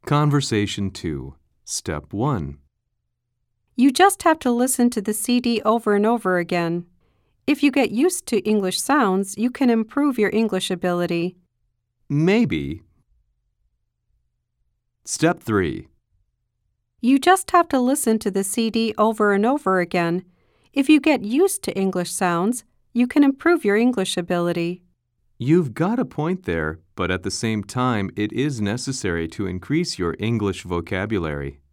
Conversation 2, Step 1. You just have to listen to the CD over and over again. If you get used to English sounds, you can improve your English ability. Maybe. Step 3. You just have to listen to the CD over and over again. If you get used to English sounds, you can improve your English ability. You've got a point there, but at the same time, it is necessary to increase your English vocabulary.